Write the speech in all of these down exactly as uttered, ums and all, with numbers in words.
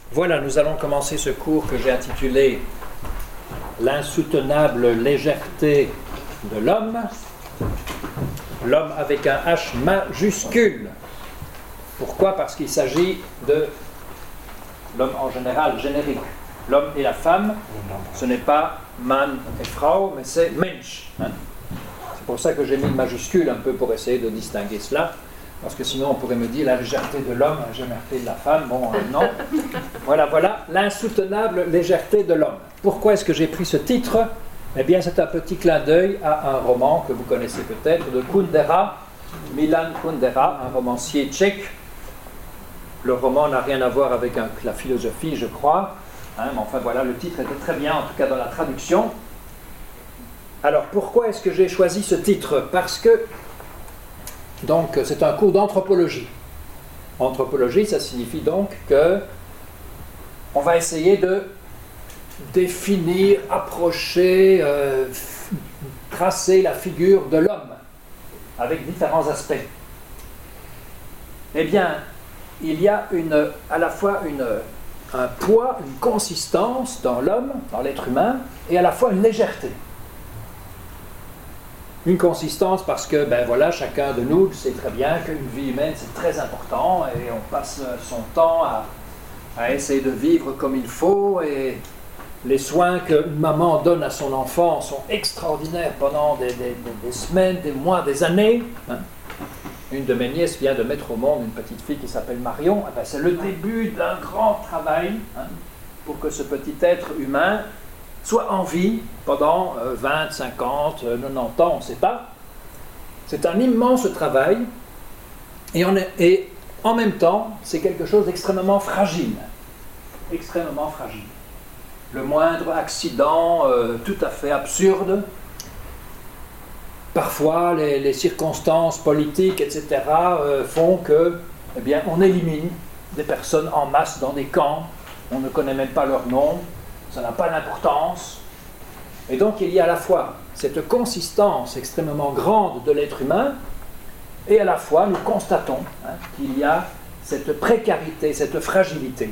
Voilà, nous allons commencer ce cours que j'ai intitulé « L'insoutenable légèreté de l'homme ». L'homme avec un H majuscule. Pourquoi? Parce qu'il s'agit de l'homme en général, générique. L'homme et la femme, ce n'est pas Mann et Frau, mais c'est Mensch. Hein? C'est pour ça que j'ai mis le majuscule un peu pour essayer de distinguer cela. Parce que sinon on pourrait me dire la légèreté de l'homme, la légèreté de la femme. Bon, euh, non. Voilà, voilà, l'insoutenable légèreté de l'homme. Pourquoi est-ce que j'ai pris ce titre? Eh bien, c'est un petit clin d'œil à un roman que vous connaissez peut-être, de Kundera, Milan Kundera, un romancier tchèque. Le roman n'a rien à voir avec un, la philosophie, je crois. Hein, mais enfin, voilà, le titre était très bien, en tout cas dans la traduction. Alors, pourquoi est-ce que j'ai choisi ce titre? Parce que donc, c'est un cours d'anthropologie. Anthropologie, ça signifie donc que on va essayer de définir, approcher, euh, tracer la figure de l'homme avec différents aspects. Eh bien, il y a une, à la fois une, un poids, une consistance dans l'homme, dans l'être humain, et à la fois une légèreté. Une consistance parce que, ben voilà, chacun de nous sait très bien qu'une vie humaine c'est très important et on passe son temps à, à essayer de vivre comme il faut et les soins qu'une maman donne à son enfant sont extraordinaires pendant des, des, des, des semaines, des mois, des années. Hein. Une de mes nièces vient de mettre au monde une petite fille qui s'appelle Marion. Eh ben, c'est le début d'un grand travail hein, pour que ce petit être humain soit en vie pendant euh, vingt, cinquante, quatre-vingt-dix ans, on ne sait pas. C'est un immense travail et, on est, et en même temps, c'est quelque chose d'extrêmement fragile. Extrêmement fragile. Le moindre accident euh, tout à fait absurde, parfois les, les circonstances politiques, et cetera, euh, font que, eh bien, on élimine des personnes en masse dans des camps, on ne connaît même pas leur nom, ça n'a pas d'importance. Et donc il y a à la fois cette consistance extrêmement grande de l'être humain, et à la fois nous constatons hein, qu'il y a cette précarité, cette fragilité.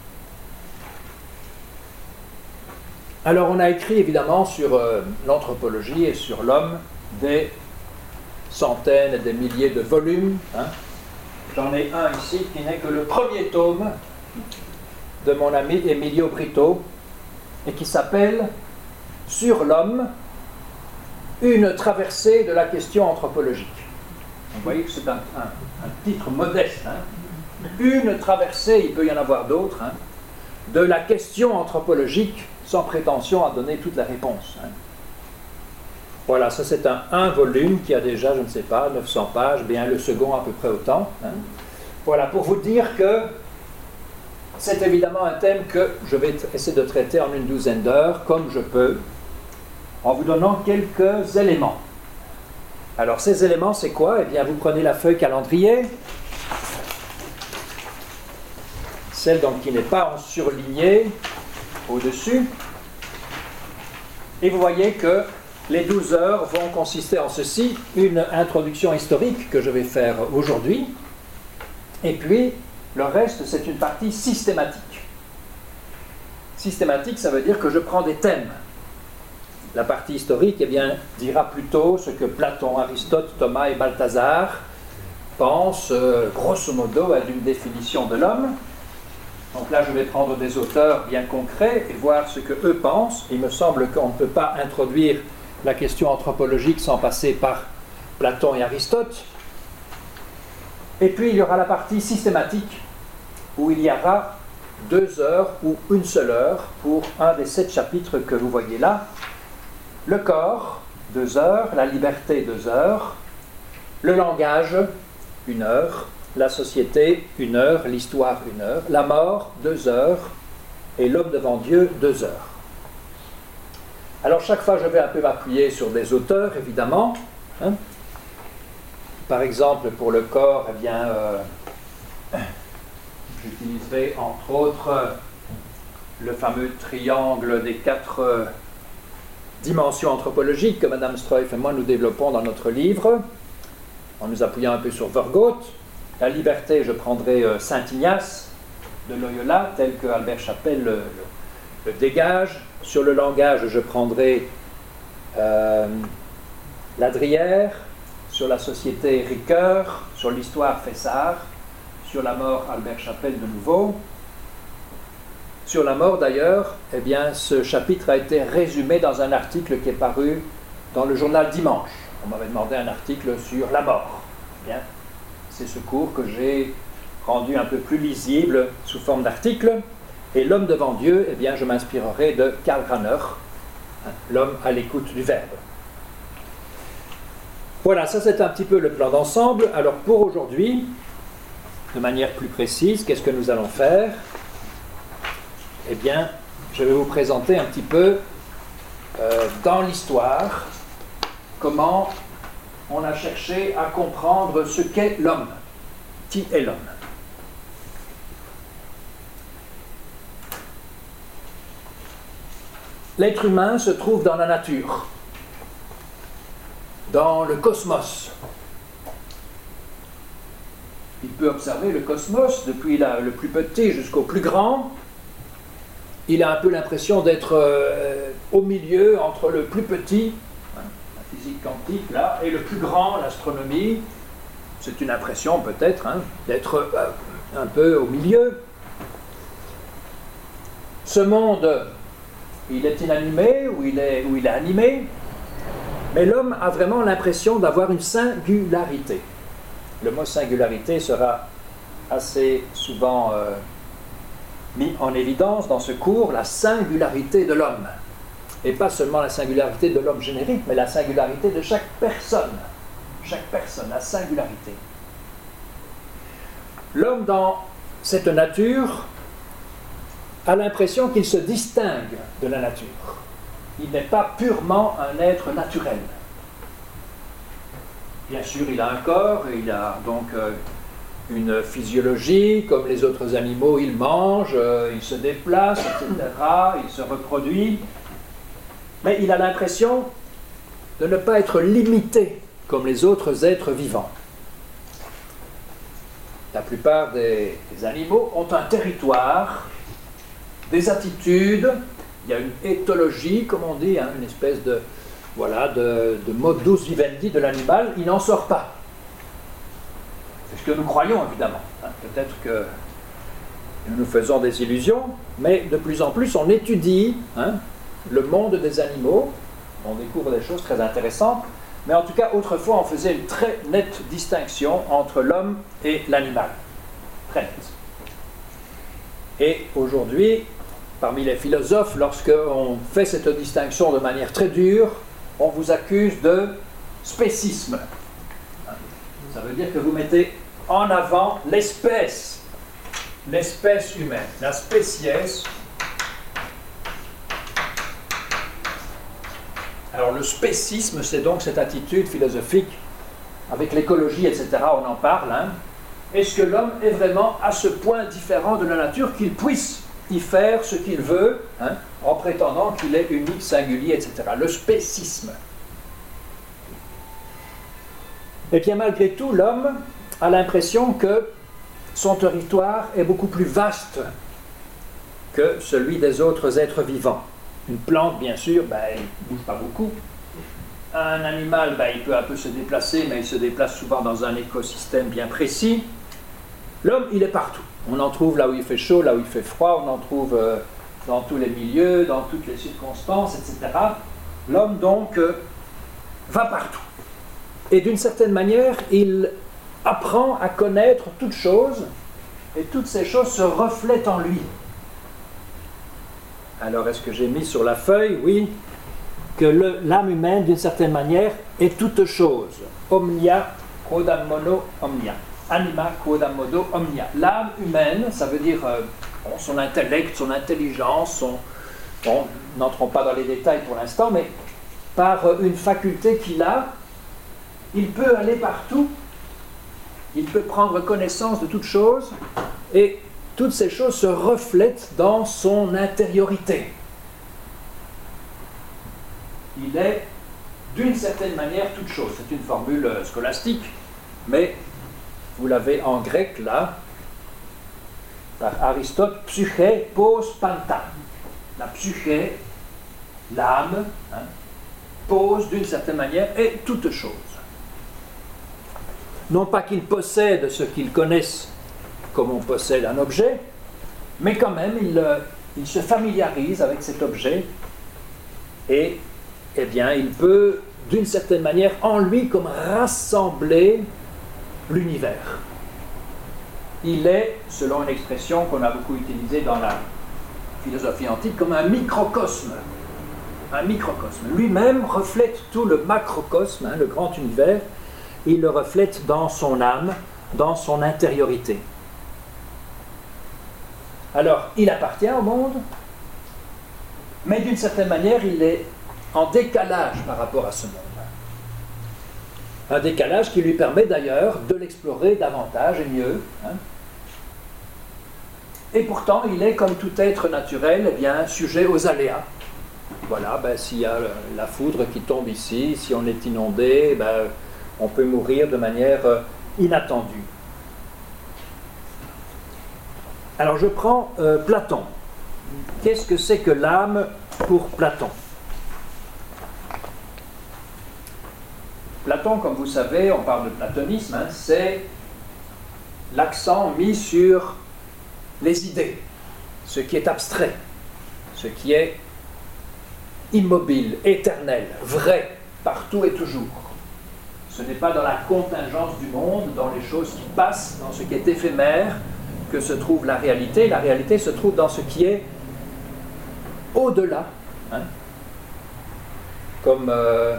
Alors on a écrit évidemment sur euh, l'anthropologie et sur l'homme des centaines et des milliers de volumes. Hein. J'en ai un ici qui n'est que le premier tome de mon ami Emilio Brito et qui s'appelle « Sur l'homme, une traversée de la question anthropologique ». Vous voyez que c'est un, un, un titre modeste. Hein. Une traversée, il peut y en avoir d'autres, hein, de la question anthropologique sans prétention à donner toute la réponse. Hein. Voilà, ça c'est un, un volume qui a déjà, je ne sais pas, neuf cents pages, bien le second à peu près autant. Hein. Voilà, pour vous dire que c'est évidemment un thème que je vais essayer de traiter en une douzaine d'heures, comme je peux, en vous donnant quelques éléments. Alors ces éléments, c'est quoi? Eh bien, vous prenez la feuille calendrier, celle donc qui n'est pas en surligné au-dessus, et vous voyez que les douze heures vont consister en ceci, une introduction historique que je vais faire aujourd'hui, et puis le reste c'est une partie systématique. Systématique, ça veut dire que je prends des thèmes. La partie historique eh bien, dira plutôt ce que Platon, Aristote, Thomas et Balthazar pensent, euh, grosso modo, à une définition de l'homme. Donc là, je vais prendre des auteurs bien concrets et voir ce qu'eux pensent. Il me semble qu'on ne peut pas introduire la question anthropologique sans passer par Platon et Aristote. Et puis, il y aura la partie systématique, où il y aura deux heures ou une seule heure pour un des sept chapitres que vous voyez là. Le corps, deux heures, la liberté, deux heures, le langage, une heure, la société, une heure, l'histoire, une heure, la mort, deux heures, et l'homme devant Dieu, deux heures. Alors chaque fois, je vais un peu m'appuyer sur des auteurs, évidemment. Hein. Par exemple, pour le corps, eh bien, euh, j'utiliserai entre autres euh, le fameux triangle des quatre euh, dimensions anthropologiques que Madame Streuf et moi nous développons dans notre livre, en nous appuyant un peu sur Vergote. La liberté, je prendrai euh, Saint Ignace. de Loyola, tel que Albert Chapelle le, le, le dégage. Sur le langage, je prendrai euh, Ladrière, sur la société Ricoeur, sur l'histoire Fessard, sur la mort Albert Chapelle de nouveau. Sur la mort d'ailleurs, eh bien, ce chapitre a été résumé dans un article qui est paru dans le journal Dimanche. On m'avait demandé un article sur la mort. Bien, c'est ce cours que j'ai rendu un peu plus lisible sous forme d'article. Et l'homme devant Dieu, eh bien, je m'inspirerai de Karl Rahner, hein, l'homme à l'écoute du Verbe. Voilà, ça c'est un petit peu le plan d'ensemble. Alors pour aujourd'hui, de manière plus précise, qu'est-ce que nous allons faire? Eh bien, je vais vous présenter un petit peu euh, dans l'histoire comment on a cherché à comprendre ce qu'est l'homme. Qui est l'homme? L'être humain se trouve dans la nature, dans le cosmos. Il peut observer le cosmos depuis la, le plus petit jusqu'au plus grand. Il a un peu l'impression d'être euh, au milieu entre le plus petit, hein, la physique quantique, là, et le plus grand, l'astronomie. C'est une impression peut-être, hein, d'être euh, un peu au milieu. Ce monde, il est inanimé ou il est, ou il est animé, mais l'homme a vraiment l'impression d'avoir une singularité. Le mot singularité sera assez souvent euh, mis en évidence dans ce cours, la singularité de l'homme. Et pas seulement la singularité de l'homme générique, mais la singularité de chaque personne. Chaque personne, la singularité. L'homme dans cette nature a l'impression qu'il se distingue de la nature. Il n'est pas purement un être naturel. Bien sûr, il a un corps, il a donc euh, une physiologie, comme les autres animaux, il mange, euh, il se déplace, et cetera, il se reproduit. Mais il a l'impression de ne pas être limité comme les autres êtres vivants. La plupart des, des animaux ont un territoire, des attitudes, il y a une éthologie, comme on dit, hein, une espèce de, voilà, de, de modus vivendi de l'animal, il n'en sort pas. C'est ce que nous croyons, évidemment. Hein. Peut-être que nous nous faisons des illusions, mais de plus en plus, on étudie hein, le monde des animaux, on découvre des choses très intéressantes, mais en tout cas, autrefois, on faisait une très nette distinction entre l'homme et l'animal. Très nette. Et aujourd'hui, parmi les philosophes, lorsqu'on fait cette distinction de manière très dure, on vous accuse de spécisme. Ça veut dire que vous mettez en avant l'espèce, l'espèce humaine, la spéciès. Alors le spécisme, c'est donc cette attitude philosophique, avec l'écologie, et cetera, on en parle. Hein. Est-ce que l'homme est vraiment à ce point différent de la nature qu'il puisse y faire ce qu'il veut, hein, en prétendant qu'il est unique, singulier, et cetera. Le spécisme. Et bien malgré tout, l'homme a l'impression que son territoire est beaucoup plus vaste que celui des autres êtres vivants. Une plante, bien sûr, ben, il ne bouge pas beaucoup. Un animal, ben, il peut un peu se déplacer, mais il se déplace souvent dans un écosystème bien précis. L'homme, il est partout. On en trouve là où il fait chaud, là où il fait froid, on en trouve euh, dans tous les milieux, dans toutes les circonstances, et cetera. L'homme, donc, euh, va partout. Et d'une certaine manière, il apprend à connaître toutes choses, et toutes ces choses se reflètent en lui. Alors, est-ce que j'ai mis sur la feuille, oui, que le, l'âme humaine, d'une certaine manière, est toute chose. Omnia quodam modo omnia. Anima quodam modo omnia. L'âme humaine, ça veut dire euh, bon, son intellect, son intelligence, son... Bon, n'entrons pas dans les détails pour l'instant, mais par euh, une faculté qu'il a, il peut aller partout, il peut prendre connaissance de toutes choses, et toutes ces choses se reflètent dans son intériorité. Il est, d'une certaine manière, toute chose. C'est une formule scolastique, mais vous l'avez en grec là. par Aristote, psyché pose panta. La psyché, l'âme, hein, pose d'une certaine manière et toute chose. Non pas qu'ils possèdent ce qu'ils connaissent comme on possède un objet, mais quand même ils, ils se familiarisent avec cet objet et eh bien, il peut d'une certaine manière en lui comme rassembler l'univers. Il est, selon une expression qu'on a beaucoup utilisée dans la philosophie antique, comme un microcosme. Un microcosme. Lui-même reflète tout le macrocosme, hein, le grand univers. Il le reflète dans son âme, dans son intériorité. Alors, il appartient au monde, mais d'une certaine manière, il est en décalage par rapport à ce monde. Un décalage qui lui permet d'ailleurs de l'explorer davantage et mieux. Hein. Et pourtant, il est, comme tout être naturel, eh bien, sujet aux aléas. Voilà, ben, s'il y a la foudre qui tombe ici, si on est inondé, ben, on peut mourir de manière euh, inattendue. Alors je prends euh, Platon. Qu'est-ce que c'est que l'âme pour Platon? Platon, comme vous savez, on parle de platonisme, hein, c'est l'accent mis sur les idées, ce qui est abstrait, ce qui est immobile, éternel, vrai, partout et toujours. Ce n'est pas dans la contingence du monde, dans les choses qui passent, dans ce qui est éphémère, que se trouve la réalité. La réalité se trouve dans ce qui est au-delà. Hein. Comme, euh,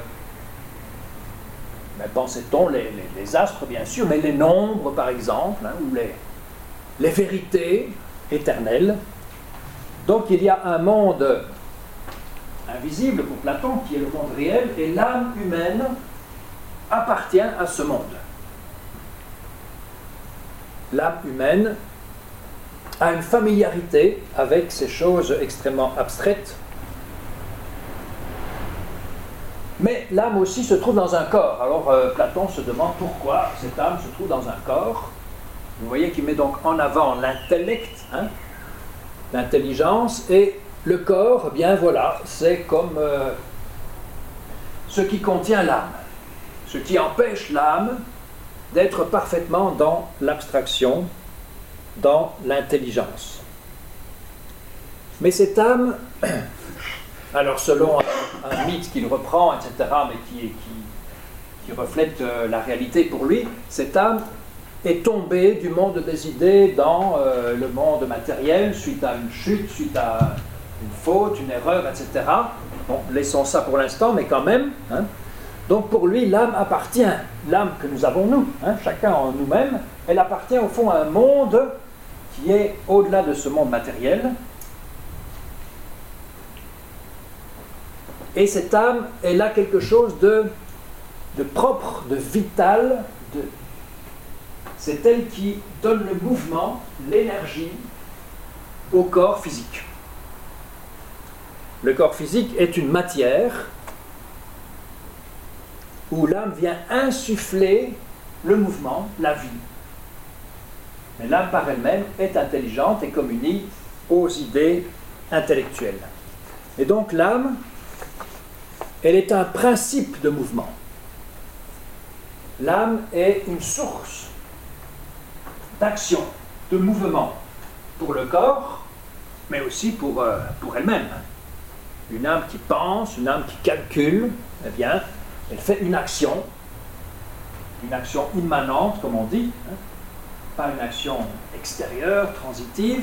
ben, pensait-on, les, les, les astres, bien sûr, mais les nombres, par exemple, hein, ou les, les vérités éternelles. Donc il y a un monde invisible pour Platon, qui est le monde réel, et l'âme humaine appartient à ce monde. L'âme humaine a une familiarité avec ces choses extrêmement abstraites, mais l'âme aussi se trouve dans un corps. Alors euh, Platon se demande pourquoi cette âme se trouve dans un corps. Vous voyez qu'il met donc en avant l'intellect, hein, l'intelligence, et le corps, eh bien voilà, c'est comme euh, ce qui contient l'âme, ce qui empêche l'âme d'être parfaitement dans l'abstraction, dans l'intelligence. Mais cette âme, alors selon un, un mythe qu'il reprend, et cetera, mais qui, qui, qui reflète euh, la réalité pour lui, cette âme est tombée du monde des idées dans euh, le monde matériel, suite à une chute, suite à une faute, une erreur, et cetera. Bon, laissons ça pour l'instant, mais quand même. Hein. Donc pour lui, l'âme appartient, l'âme que nous avons nous, hein, chacun en nous-mêmes, elle appartient au fond à un monde qui est au-delà de ce monde matériel. Et cette âme, elle a quelque chose de, de propre, de vital, de... c'est elle qui donne le mouvement, l'énergie au corps physique. Le corps physique est une matière où l'âme vient insuffler le mouvement, la vie. Mais l'âme par elle-même est intelligente et communie aux idées intellectuelles. Et donc l'âme, elle est un principe de mouvement. L'âme est une source d'action, de mouvement pour le corps, mais aussi pour, euh, pour elle-même. Une âme qui pense, une âme qui calcule, eh bien, elle fait une action, une action immanente, comme on dit, hein, pas une action extérieure, transitive.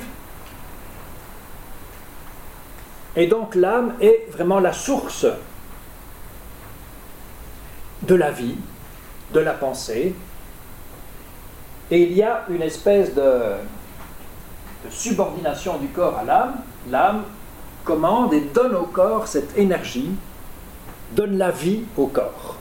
Et donc l'âme est vraiment la source de la vie, de la pensée, et il y a une espèce de, de subordination du corps à l'âme. L'âme commande et donne au corps cette énergie, donne la vie au corps.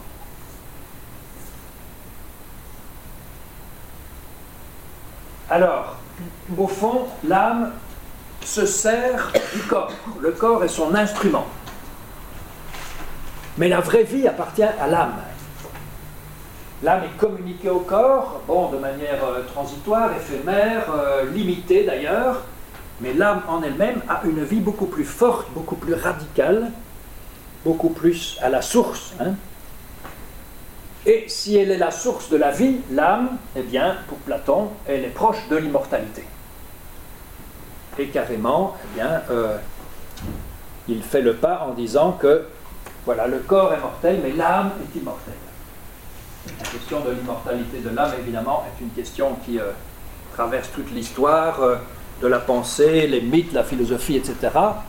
Alors, au fond, l'âme se sert du corps. Le corps est son instrument. Mais la vraie vie appartient à l'âme. L'âme est communiquée au corps, bon, de manière euh, transitoire, éphémère, euh, limitée d'ailleurs, mais l'âme en elle-même a une vie beaucoup plus forte, beaucoup plus radicale, beaucoup plus à la source. Hein. Et si elle est la source de la vie, l'âme, eh bien, pour Platon, elle est proche de l'immortalité. Et carrément, eh bien, euh, il fait le pas en disant que, voilà, le corps est mortel, mais l'âme est immortelle. La question de l'immortalité de l'âme, évidemment, est une question qui euh, traverse toute l'histoire euh, de la pensée, les mythes, la philosophie, et cetera.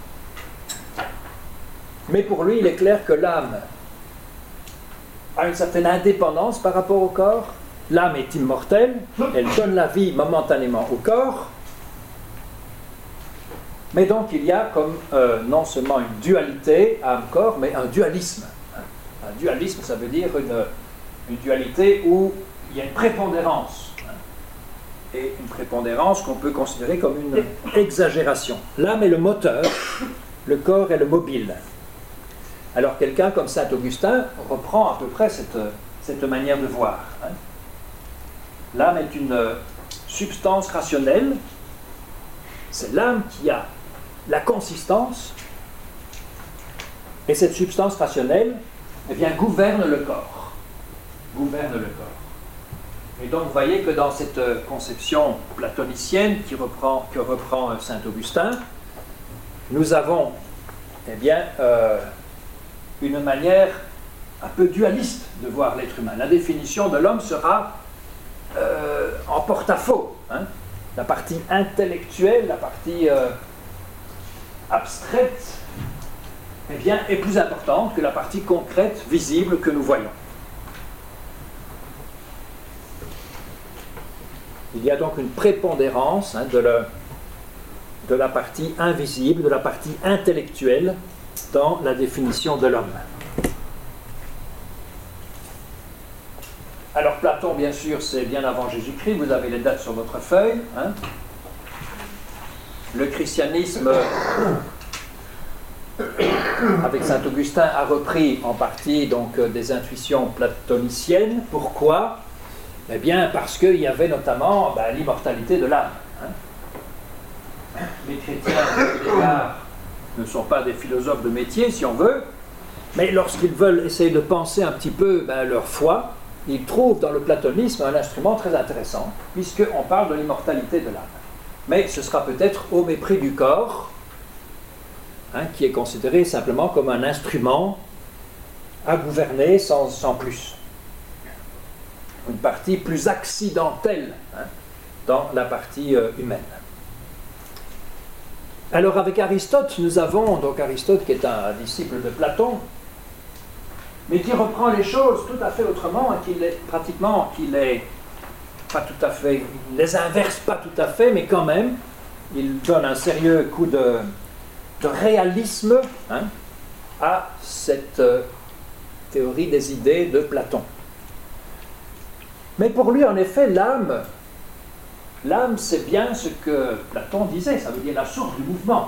Mais pour lui, il est clair que l'âme a une certaine indépendance par rapport au corps. L'âme est immortelle, elle donne la vie momentanément au corps. Mais donc il y a comme euh, non seulement une dualité âme-corps, mais un dualisme. Un dualisme, ça veut dire une... une dualité où il y a une prépondérance, hein, et une prépondérance qu'on peut considérer comme une exagération. L'âme est le moteur, le corps est le mobile. Alors quelqu'un comme saint Augustin reprend à peu près cette, cette manière de voir. Hein. L'âme est une substance rationnelle, c'est l'âme qui a la consistance, et cette substance rationnelle, eh bien, gouverne le corps. gouverne le corps. Et donc vous voyez que dans cette conception platonicienne qui reprend, que reprend saint Augustin, nous avons eh bien, euh, une manière un peu dualiste de voir l'être humain. La définition de l'homme sera euh, en porte-à-faux. Hein. La partie intellectuelle, la partie euh, abstraite, eh bien, est plus importante que la partie concrète, visible que nous voyons. Il y a donc une prépondérance hein, de, la, de la partie invisible, de la partie intellectuelle dans la définition de l'homme. Alors Platon, bien sûr, c'est bien avant Jésus-Christ, vous avez les dates sur votre feuille. Hein. Le christianisme, avec saint Augustin, a repris en partie donc, des intuitions platoniciennes. Pourquoi ? Eh bien, parce qu'il y avait notamment ben, l'immortalité de l'âme. Hein. Les chrétiens, au départ, ne sont pas des philosophes de métier, si on veut, mais lorsqu'ils veulent essayer de penser un petit peu ben, leur foi, ils trouvent dans le platonisme un instrument très intéressant, puisqu'on parle de l'immortalité de l'âme. Mais ce sera peut-être au mépris du corps, hein, qui est considéré simplement comme un instrument à gouverner sans, sans plus. Une partie plus accidentelle hein, dans la partie euh, humaine. Alors avec Aristote, nous avons, donc Aristote qui est un disciple de Platon, mais qui reprend les choses tout à fait autrement, et qui les, pratiquement, qui les, pas tout à fait, il les inverse pas tout à fait, mais quand même, il donne un sérieux coup de, de réalisme hein, à cette euh, théorie des idées de Platon. Mais pour lui, en effet, l'âme, l'âme, c'est bien ce que Platon disait, ça veut dire la source du mouvement.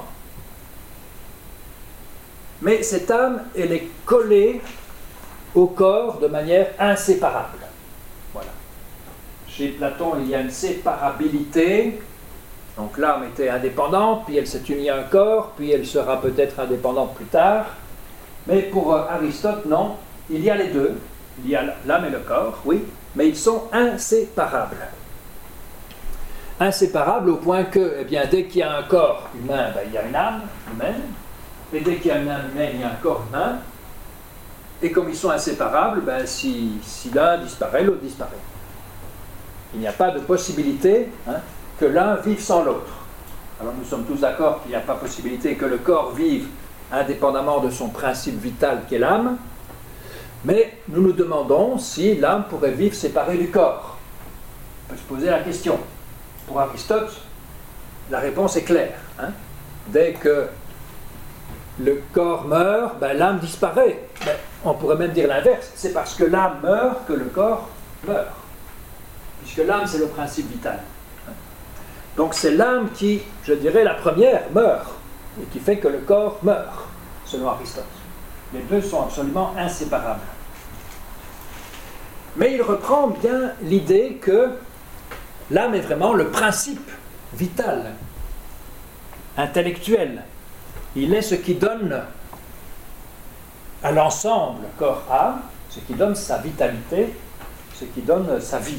Mais cette âme, elle est collée au corps de manière inséparable. Voilà. Chez Platon, il y a une séparabilité. Donc l'âme était indépendante, puis elle s'est unie à un corps, puis elle sera peut-être indépendante plus tard. Mais pour Aristote, non. Il y a les deux. Il y a l'âme et le corps, oui, mais ils sont inséparables. Inséparables au point que, eh bien, dès qu'il y a un corps humain, ben, il y a une âme humaine, et dès qu'il y a une âme humaine, il y a un corps humain, et comme ils sont inséparables, ben, si, si l'un disparaît, l'autre disparaît. Il n'y a pas de possibilité hein, que l'un vive sans l'autre. Alors nous sommes tous d'accord qu'il n'y a pas possibilité que le corps vive indépendamment de son principe vital qu'est l'âme, mais nous nous demandons si l'âme pourrait vivre séparée du corps. On peut se poser la question. Pour Aristote, la réponse est claire. Hein. Dès que le corps meurt, ben, l'âme disparaît. Mais on pourrait même dire l'inverse. C'est parce que l'âme meurt que le corps meurt. Puisque l'âme, c'est le principe vital. Donc c'est l'âme qui, je dirais, la première, meurt. Et qui fait que le corps meurt, selon Aristote. Les deux sont absolument inséparables. Mais il reprend bien l'idée que l'âme est vraiment le principe vital, intellectuel. Il est ce qui donne à l'ensemble corps-âme, ce qui donne sa vitalité, ce qui donne sa vie.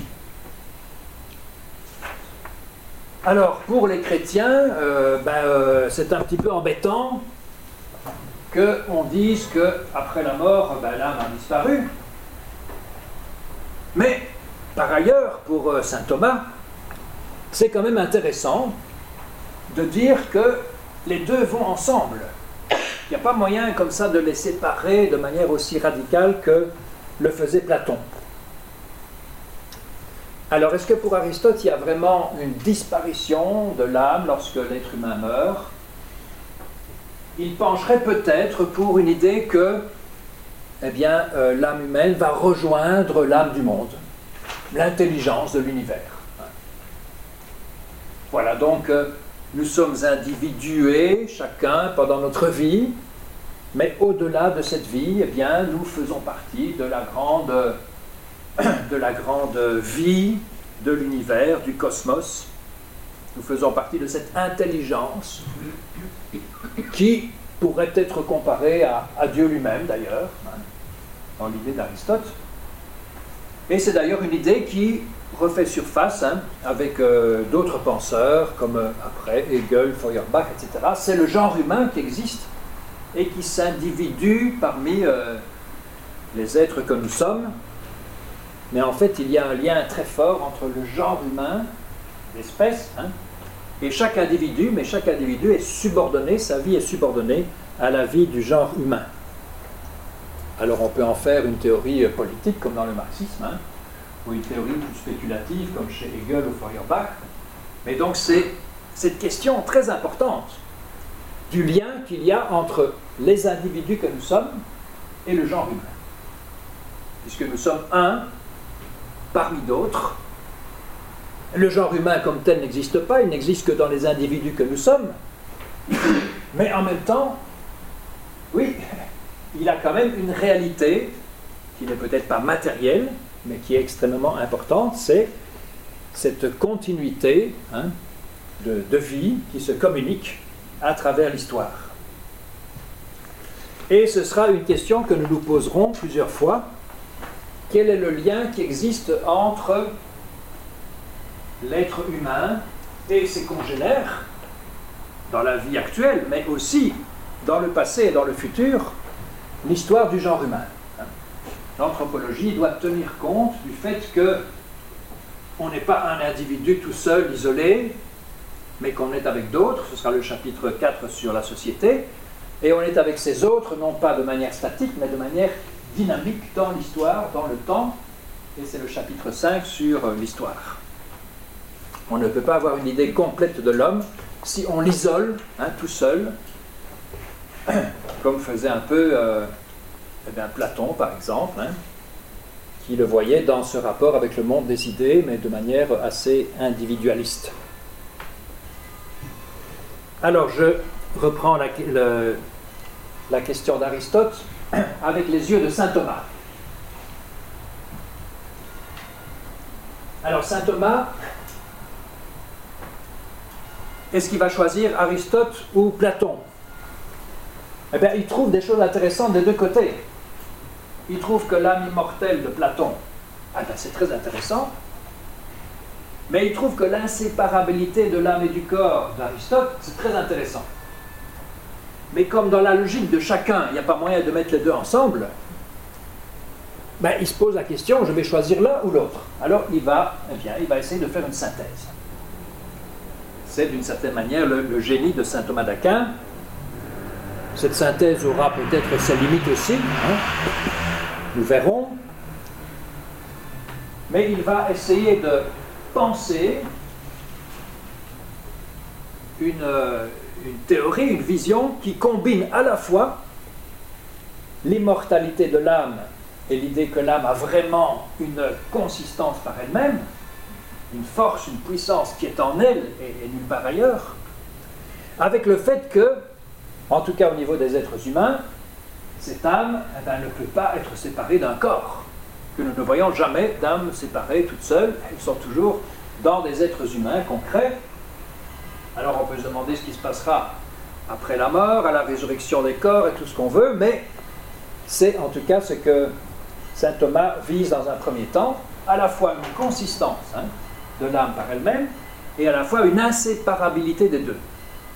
Alors, pour les chrétiens, euh, ben, euh, c'est un petit peu embêtant qu'on dise qu'après la mort, ben, l'âme a disparu. Mais, par ailleurs, pour euh, saint Thomas, c'est quand même intéressant de dire que les deux vont ensemble. Il n'y a pas moyen comme ça de les séparer de manière aussi radicale que le faisait Platon. Alors, est-ce que pour Aristote, il y a vraiment une disparition de l'âme lorsque l'être humain meurt? Il pencherait peut-être pour une idée que, eh bien, euh, l'âme humaine va rejoindre l'âme du monde, l'intelligence de l'univers. Voilà, donc, euh, nous sommes individués, chacun, pendant notre vie, mais au-delà de cette vie, eh bien, nous faisons partie de la grande, de la grande vie de l'univers, du cosmos. Nous faisons partie de cette intelligence qui pourrait être comparée à, à Dieu lui-même, d'ailleurs, hein, dans l'idée d'Aristote. Et c'est d'ailleurs une idée qui refait surface hein, avec euh, d'autres penseurs, comme euh, après Hegel, Feuerbach, et cetera. C'est le genre humain qui existe et qui s'individue parmi euh, les êtres que nous sommes. Mais en fait, il y a un lien très fort entre le genre humain, l'espèce, hein, et chaque individu, mais chaque individu est subordonné, sa vie est subordonnée à la vie du genre humain. Alors on peut en faire une théorie politique, comme dans le marxisme, hein, ou une théorie plus spéculative, comme chez Hegel ou Feuerbach. Mais donc c'est cette question très importante du lien qu'il y a entre les individus que nous sommes et le genre humain. Puisque nous sommes un parmi d'autres. Le genre humain comme tel n'existe pas, il n'existe que dans les individus que nous sommes. Mais en même temps, oui, il a quand même une réalité qui n'est peut-être pas matérielle, mais qui est extrêmement importante, c'est cette continuité hein, de, de vie qui se communique à travers l'histoire. Et ce sera une question que nous nous poserons plusieurs fois. Quel est le lien qui existe entre l'être humain et ses congénères dans la vie actuelle, mais aussi dans le passé et dans le futur, l'histoire du genre humain. L'anthropologie doit tenir compte du fait que on n'est pas un individu tout seul, isolé, mais qu'on est avec d'autres, ce sera le chapitre quatre sur la société, et on est avec ces autres, non pas de manière statique, mais de manière dynamique dans l'histoire, dans le temps, et c'est le chapitre cinq sur l'histoire. On ne peut pas avoir une idée complète de l'homme si on l'isole, hein, tout seul, comme faisait un peu euh, eh bien, Platon, par exemple, hein, qui le voyait dans ce rapport avec le monde des idées, mais de manière assez individualiste. Alors, je reprends la, le, la question d'Aristote avec les yeux de saint Thomas. Alors, saint Thomas, est-ce qu'il va choisir Aristote ou Platon? Eh bien, il trouve des choses intéressantes des deux côtés. Il trouve que l'âme immortelle de Platon, ah ben, c'est très intéressant, mais il trouve que l'inséparabilité de l'âme et du corps d'Aristote, c'est très intéressant. Mais comme dans la logique de chacun, il n'y a pas moyen de mettre les deux ensemble, ben, il se pose la question, je vais choisir l'un ou l'autre. Alors il va, eh bien, il va essayer de faire une synthèse. C'est d'une certaine manière le, le génie de saint Thomas d'Aquin. Cette synthèse aura peut-être ses limites aussi, hein, nous verrons. Mais il va essayer de penser une, une théorie, une vision qui combine à la fois l'immortalité de l'âme et l'idée que l'âme a vraiment une consistance par elle-même, une force, une puissance qui est en elle et, et nulle part ailleurs, avec le fait que, en tout cas au niveau des êtres humains, cette âme eh ben, ne peut pas être séparée d'un corps. que nous ne voyons jamais d'âmes séparées toutes seules, elles sont toujours dans des êtres humains concrets. Alors on peut se demander ce qui se passera après la mort, à la résurrection des corps et tout ce qu'on veut, mais c'est en tout cas ce que saint Thomas vise dans un premier temps, à la fois une consistance hein, de l'âme par elle-même et à la fois une inséparabilité des deux.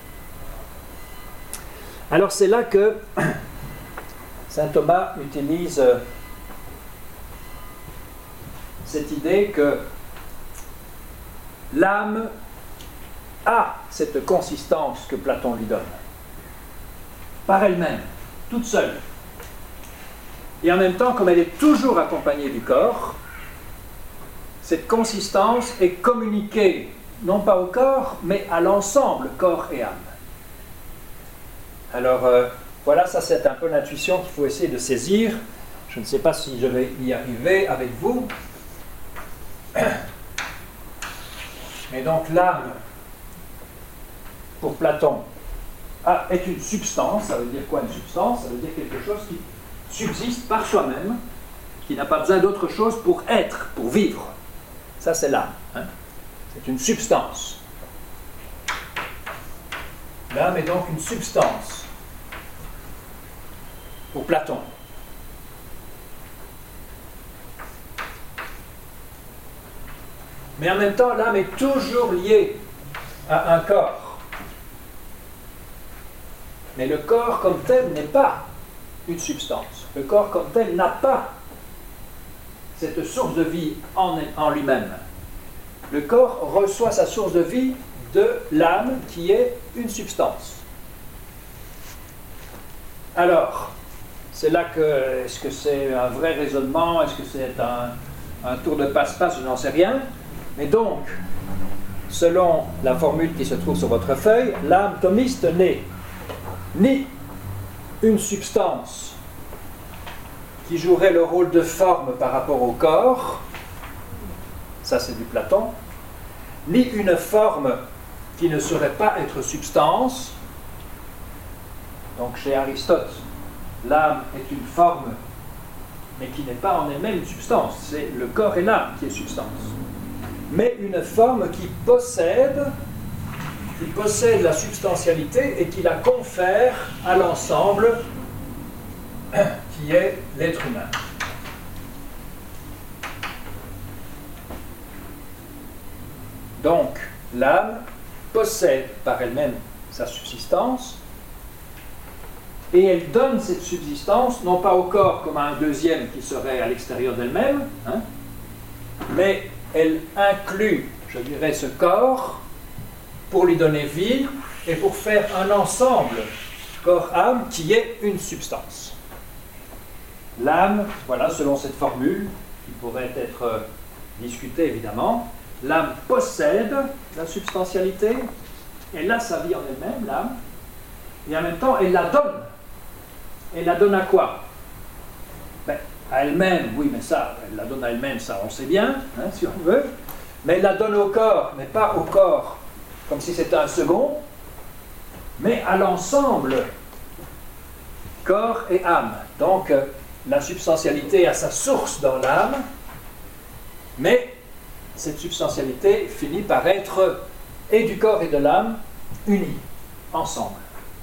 Alors c'est là que saint Thomas utilise euh, cette idée que l'âme a cette consistance que Platon lui donne, par elle-même, toute seule. Et en même temps, comme elle est toujours accompagnée du corps, cette consistance est communiquée, non pas au corps, mais à l'ensemble, corps et âme. Alors, euh, voilà, ça c'est un peu l'intuition qu'il faut essayer de saisir. Je ne sais pas si je vais y arriver avec vous. Mais donc l'âme, pour Platon, a, est une substance. Ça veut dire quoi une substance? Ça veut dire quelque chose qui subsiste par soi-même, qui n'a pas besoin d'autre chose pour être, pour vivre. Ça c'est l'âme. Hein? C'est une substance. L'âme est donc une substance pour Platon. Mais en même temps, l'âme est toujours liée à un corps. Mais le corps comme tel n'est pas une substance. Le corps comme tel n'a pas cette source de vie en, en lui-même. Le corps reçoit sa source de vie de l'âme qui est une substance. Alors, c'est là que, est-ce que c'est un vrai raisonnement, est-ce que c'est un, un tour de passe-passe, je n'en sais rien. Mais donc, selon la formule qui se trouve sur votre feuille, l'âme thomiste n'est ni une substance qui jouerait le rôle de forme par rapport au corps, ça c'est du Platon, ni une forme qui ne saurait pas être substance. Donc chez Aristote, l'âme est une forme, mais qui n'est pas en elle-même une substance. C'est le corps et l'âme qui est substance. Mais une forme qui possède, qui possède la substantialité et qui la confère à l'ensemble qui est l'être humain. Donc, l'âme possède par elle-même sa subsistance et elle donne cette subsistance non pas au corps comme à un deuxième qui serait à l'extérieur d'elle-même, hein, mais elle inclut, je dirais, ce corps pour lui donner vie et pour faire un ensemble corps-âme qui est une substance. L'âme, voilà, selon cette formule, qui pourrait être euh, discutée évidemment, l'âme possède la substantialité, elle a sa vie en elle-même, l'âme, et en même temps elle la donne. Elle la donne à quoi? Ben, à elle-même, oui, mais ça, elle la donne à elle-même, ça on sait bien, hein, si on veut, mais elle la donne au corps, mais pas au corps comme si c'était un second, mais à l'ensemble, corps et âme. Donc, euh, la substantialité a sa source dans l'âme, mais cette substantialité finit par être, et du corps et de l'âme, unis, ensemble.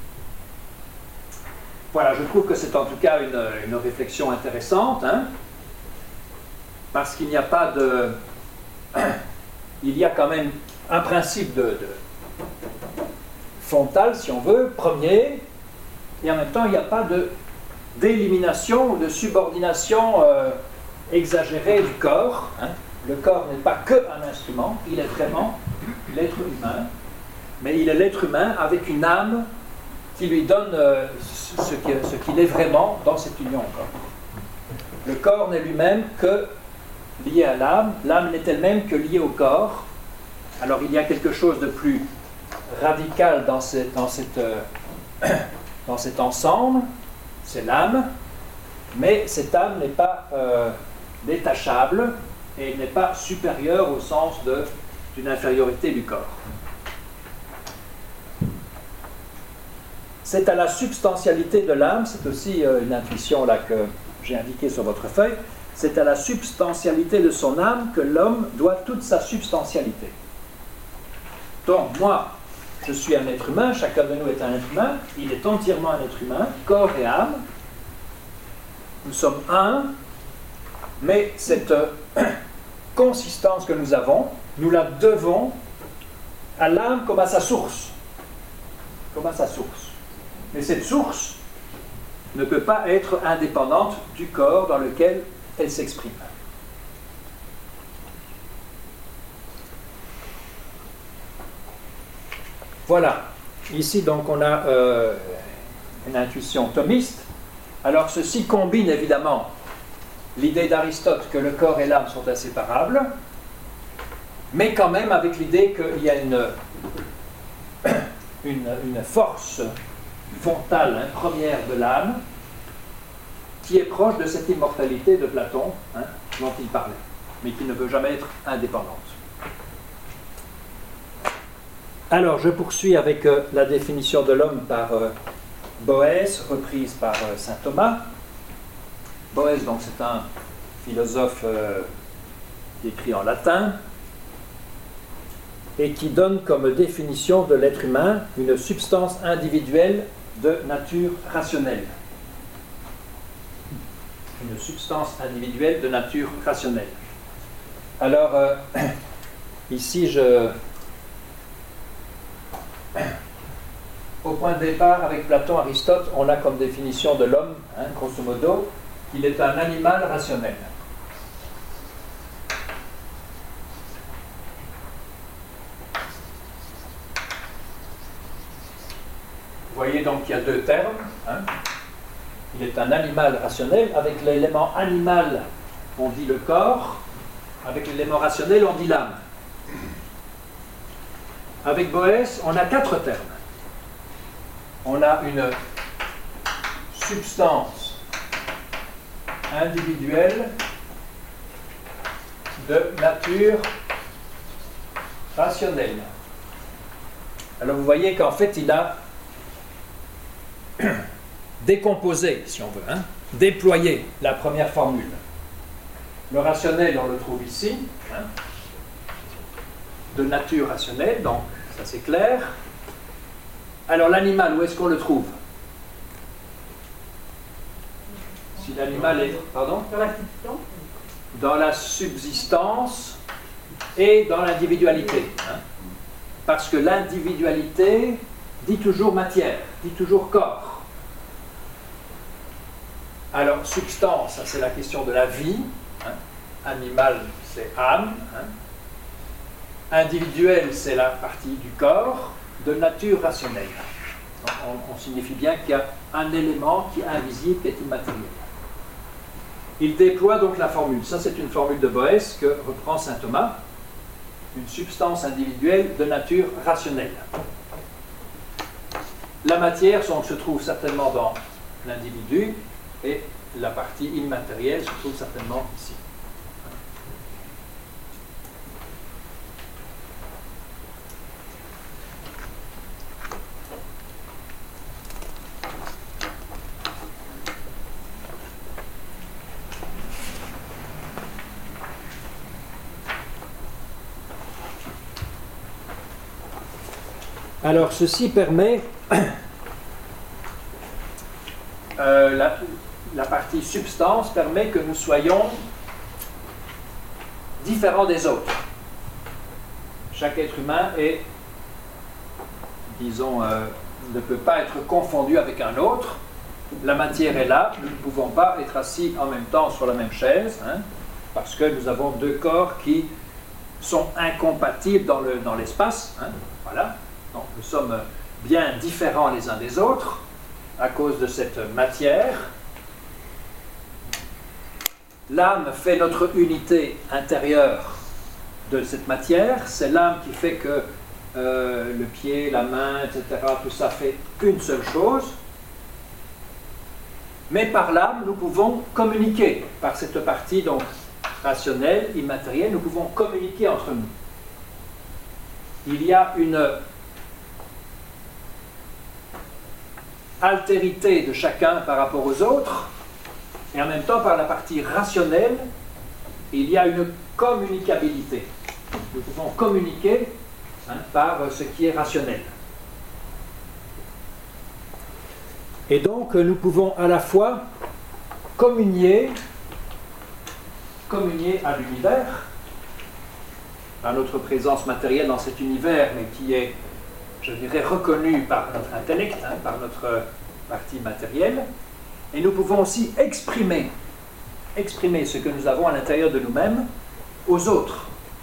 Voilà, je trouve que c'est en tout cas une, une réflexion intéressante, hein, parce qu'il n'y a pas de... il y a quand même un principe de, de frontal, si on veut, premier, et en même temps, il n'y a pas de d'élimination ou de subordination euh, exagérée du corps. Hein. Le corps n'est pas qu'un instrument, il est vraiment l'être humain, mais il est l'être humain avec une âme qui lui donne euh, ce qu'il ce qu'il est vraiment dans cette union au corps. Le corps n'est lui-même que lié à l'âme, l'âme n'est elle-même que liée au corps. Alors il y a quelque chose de plus radical dans, ce, dans, cette, euh, dans cet ensemble, c'est l'âme, mais cette âme n'est pas euh, détachable et n'est pas supérieure au sens d'une infériorité du corps. C'est à la substantialité de l'âme, c'est aussi euh, une intuition là que j'ai indiquée sur votre feuille, c'est à la substantialité de son âme que l'homme doit toute sa substantialité. Donc, moi, je suis un être humain, chacun de nous est un être humain, il est entièrement un être humain, corps et âme. Nous sommes un, mais cette euh, consistance que nous avons, nous la devons à l'âme comme à sa source. Comme à sa source. Mais cette source ne peut pas être indépendante du corps dans lequel elle s'exprime. Voilà. Ici, donc, on a euh, une intuition thomiste. Alors, ceci combine évidemment l'idée d'Aristote que le corps et l'âme sont inséparables, mais quand même avec l'idée qu'il y a une, une, une force fontale, hein, première de l'âme, qui est proche de cette immortalité de Platon, hein, dont il parlait, mais qui ne peut jamais être indépendante. Alors, je poursuis avec euh, la définition de l'homme par euh, Boès, reprise par euh, saint Thomas. Boès, donc, c'est un philosophe euh, qui écrit en latin et qui donne comme définition de l'être humain une substance individuelle de nature rationnelle. Une substance individuelle de nature rationnelle. Alors, euh, ici, je... Au point de départ, avec Platon, Aristote, on a comme définition de l'homme, hein, grosso modo, qu'il est un animal rationnel. Vous voyez donc qu'il y a deux termes. Hein. Il est un animal rationnel. Avec l'élément animal, on dit le corps. Avec l'élément rationnel, on dit l'âme. Avec Boès, on a quatre termes. On a une substance individuelle de nature rationnelle. Alors vous voyez qu'en fait, il a décomposé, si on veut, hein, déployé la première formule. Le rationnel, on le trouve ici, hein, de nature rationnelle, donc ça c'est clair. Alors l'animal, où est-ce qu'on le trouve? Si l'animal est... Pardon? Dans la substance. Dans la subsistance et dans l'individualité. Hein? Parce que l'individualité dit toujours matière, dit toujours corps. Alors substance, ça c'est la question de la vie. Hein? Animal, c'est âme. Hein? Individuel, c'est la partie du corps de nature rationnelle. Donc, on, on signifie bien qu'il y a un élément qui est invisible, qui est immatériel. Il déploie donc la formule. Ça, c'est une formule de Boès que reprend saint Thomas. Une substance individuelle de nature rationnelle. La matière donc, se trouve certainement dans l'individu et la partie immatérielle se trouve certainement ici. Alors, ceci permet, euh, la, la partie substance permet que nous soyons différents des autres. Chaque être humain est, disons, euh, ne peut pas être confondu avec un autre. La matière est là, nous ne pouvons pas être assis en même temps sur la même chaise, hein, parce que nous avons deux corps qui sont incompatibles dans le, dans l'espace. Hein, voilà. Donc, nous sommes bien différents les uns des autres à cause de cette matière. L'âme fait notre unité intérieure de cette matière. C'est l'âme qui fait que euh, le pied, la main, et cetera, tout ça fait une seule chose. Mais par l'âme, nous pouvons communiquer. Par cette partie donc rationnelle, immatérielle, nous pouvons communiquer entre nous. Il y a une altérité de chacun par rapport aux autres, et en même temps, par la partie rationnelle, il y a une communicabilité. Nous pouvons communiquer hein, par ce qui est rationnel. Et donc, nous pouvons à la fois communier, communier à l'univers, à notre présence matérielle dans cet univers, mais qui est, je dirais, reconnue par notre intellect, hein, par notre partie matérielle, et nous pouvons aussi exprimer, exprimer ce que nous avons à l'intérieur de nous-mêmes aux autres.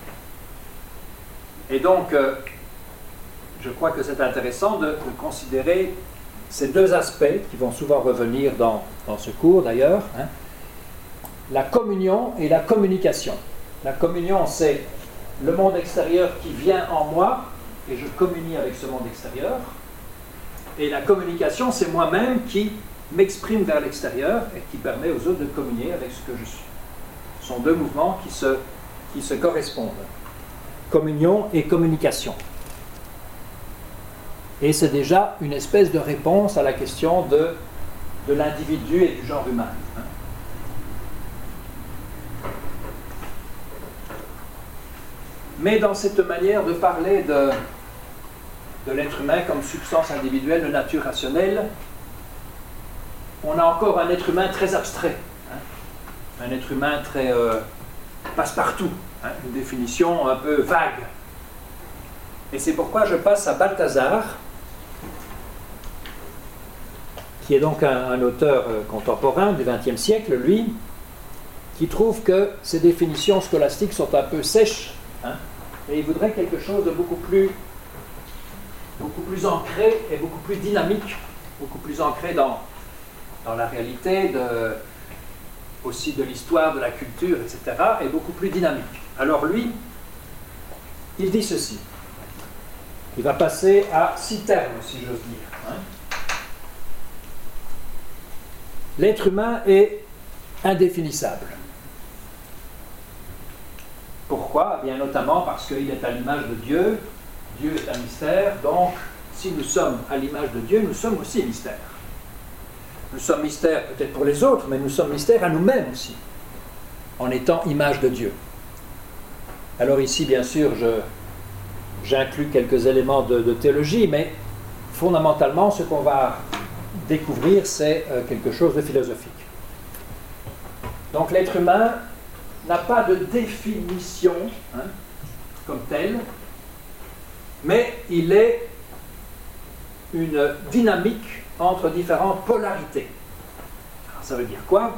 Et donc, euh, je crois que c'est intéressant de, de considérer ces deux aspects qui vont souvent revenir dans, dans ce cours d'ailleurs, hein, la communion et la communication. La communion, c'est le monde extérieur qui vient en moi et je communie avec ce monde extérieur. Et la communication, c'est moi-même qui m'exprime vers l'extérieur et qui permet aux autres de communier avec ce que je suis. Ce sont deux mouvements qui se, qui se correspondent. Communion et communication. Et c'est déjà une espèce de réponse à la question de, de l'individu et du genre humain. Hein. Mais dans cette manière de parler de, de l'être humain comme substance individuelle de nature rationnelle, on a encore un être humain très abstrait, hein, un être humain très euh, passe-partout, hein, une définition un peu vague. Et c'est pourquoi je passe à Balthazar, qui est donc un, un auteur euh, contemporain du vingtième siècle, lui, qui trouve que ces définitions scolastiques sont un peu sèches, hein, et il voudrait quelque chose de beaucoup plus, beaucoup plus ancré et beaucoup plus dynamique, beaucoup plus ancré dans, dans la réalité, de, aussi de l'histoire, de la culture, et cetera, et beaucoup plus dynamique. Alors lui, il dit ceci. Il va passer à six termes, si j'ose dire. Hein. L'être humain est indéfinissable. Pourquoi? Eh bien, notamment parce qu'il est à l'image de Dieu. Dieu est un mystère, donc si nous sommes à l'image de Dieu, nous sommes aussi mystère. Nous sommes mystère peut-être pour les autres, mais nous sommes mystère à nous-mêmes aussi, en étant image de Dieu. Alors ici, bien sûr, je, j'inclus quelques éléments de, de théologie, mais fondamentalement, ce qu'on va découvrir, c'est euh, quelque chose de philosophique. Donc l'être humain n'a pas de définition hein, comme telle, mais il est une dynamique entre différentes polarités. Alors, ça veut dire quoi?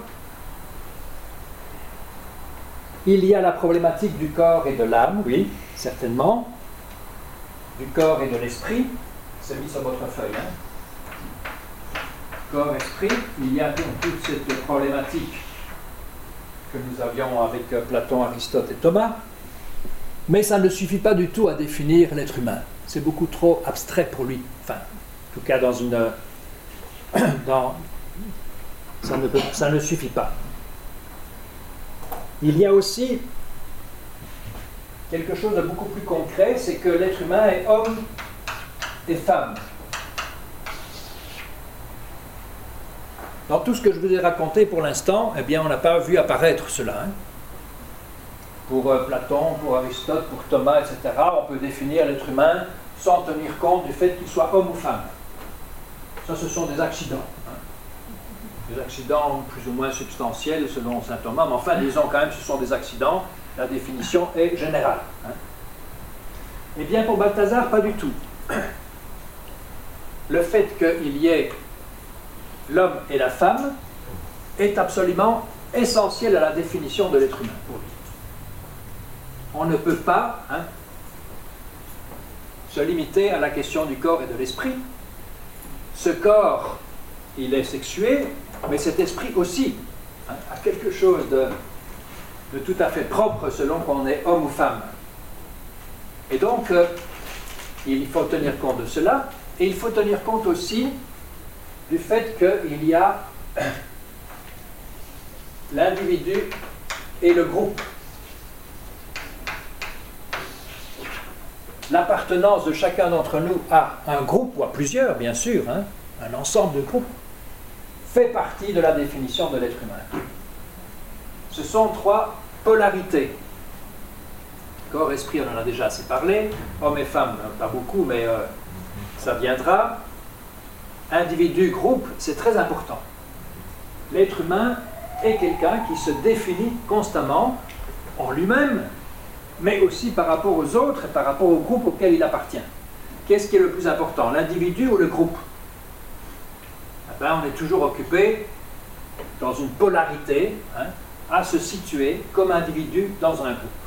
Il y a la problématique du corps et de l'âme, oui, certainement, du corps et de l'esprit, c'est mis sur votre feuille. Hein. Corps, esprit, il y a donc toute cette problématique que nous avions avec Platon, Aristote et Thomas, mais ça ne suffit pas du tout à définir l'être humain. C'est beaucoup trop abstrait pour lui. Enfin, en tout cas, dans une, dans, ça, ne peut, ça ne suffit pas. Il y a aussi quelque chose de beaucoup plus concret, c'est que l'être humain est homme et femme. Dans tout ce que je vous ai raconté pour l'instant, eh bien, on n'a pas vu apparaître cela. Hein. Pour euh, Platon, pour Aristote, pour Thomas, et cetera, on peut définir l'être humain sans tenir compte du fait qu'il soit homme ou femme. Ça, ce sont des accidents. Hein. Des accidents plus ou moins substantiels selon saint Thomas, mais enfin, disons quand même, ce sont des accidents. La définition est générale. Hein. Eh bien, pour Balthazar, pas du tout. Le fait qu'il y ait l'homme et la femme est absolument essentiel à la définition de l'être humain pour lui. On ne peut pas hein, se limiter à la question du corps et de l'esprit. Ce corps, il est sexué, mais cet esprit aussi hein, a quelque chose de, de tout à fait propre selon qu'on est homme ou femme. Et donc, euh, il faut tenir compte de cela, et il faut tenir compte aussi du fait qu'il y a l'individu et le groupe. L'appartenance de chacun d'entre nous à un groupe, ou à plusieurs, bien sûr, hein, un ensemble de groupes, fait partie de la définition de l'être humain. Ce sont trois polarités. Corps, esprit, on en a déjà assez parlé. Hommes et femmes, pas beaucoup, mais euh, ça viendra. Individu, groupe, c'est très important. L'être humain est quelqu'un qui se définit constamment en lui-même, mais aussi par rapport aux autres et par rapport au groupe auquel il appartient. Qu'est-ce qui est le plus important, l'individu ou le groupe? Eh bien, on est toujours occupé dans une polarité, hein, à se situer comme individu dans un groupe.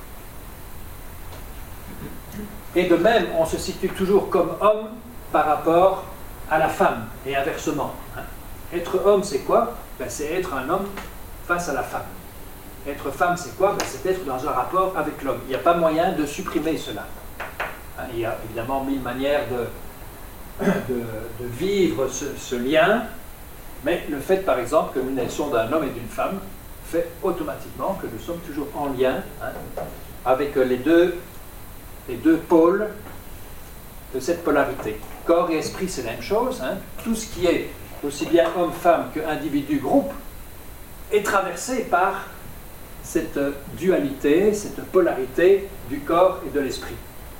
Et de même, on se situe toujours comme homme par rapport à la femme, et inversement. Hein. Être homme, c'est quoi? Ben, c'est être un homme face à la femme. Être femme, c'est quoi? Ben, c'est être dans un rapport avec l'homme. Il n'y a pas moyen de supprimer cela. Hein, il y a évidemment mille manières de, de, de vivre ce, ce lien, mais le fait, par exemple, que nous naissions d'un homme et d'une femme fait automatiquement que nous sommes toujours en lien, hein, avec les deux, les deux pôles de cette polarité. Corps et esprit, c'est la même chose. Hein. Tout ce qui est aussi bien homme-femme que individu-groupe est traversé par cette dualité, cette polarité du corps et de l'esprit.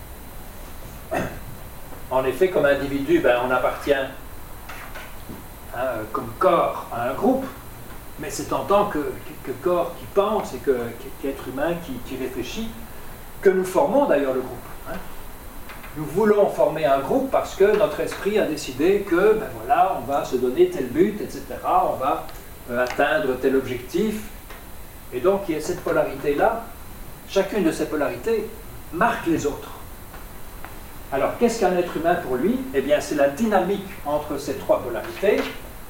En effet, comme individu, ben, on appartient, hein, comme corps à un groupe, mais c'est en tant que, que, que corps qui pense et que, qu'être humain qui, qui réfléchit que nous formons d'ailleurs le groupe. Hein. Nous voulons former un groupe parce que notre esprit a décidé que, ben voilà, on va se donner tel but, et cetera. On va euh, atteindre tel objectif. Et donc, il y a cette polarité-là. Chacune de ces polarités marque les autres. Alors, qu'est-ce qu'un être humain pour lui? Eh bien, c'est la dynamique entre ces trois polarités.